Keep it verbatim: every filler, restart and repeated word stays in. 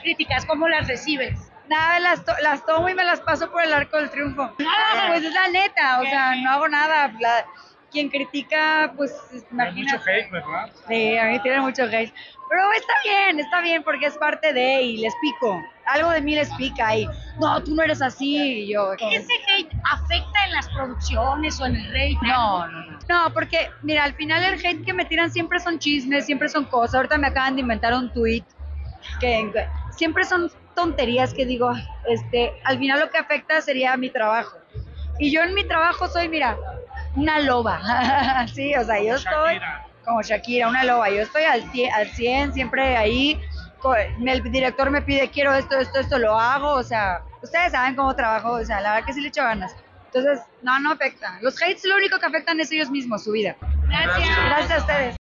críticas, ¿cómo las recibes? Nada, las, to- las tomo y me las paso por el arco del triunfo. Ah, Pues es la neta, o sea, no hago nada. La- quien critica, pues Hay imagínate. mucho hate, ¿verdad? Sí, a mí tienen mucho hate. Pero está bien, está bien porque es parte de y les pico. Algo de mí les pica y no, tú no eres así. Y yo, como, ¿Ese hate afecta en las producciones o en el rating? no, no, no. No, porque mira, al final el hate que me tiran siempre son chismes, siempre son cosas. Ahorita me acaban de inventar un tweet que que siempre son tonterías que digo, este, al final lo que afecta sería mi trabajo. Y yo en mi trabajo soy, mira, una loba. Sí, o sea, yo estoy Shakira. como Shakira, una loba. Yo estoy al cien, al cien siempre ahí. Co- me- El director me pide, quiero esto, esto, esto, lo hago. O sea, ustedes saben cómo trabajo. O sea, la verdad que sí le echo ganas. Entonces, no, no afecta. Los hates lo único que afectan es ellos mismos, su vida. Gracias. Gracias a ustedes.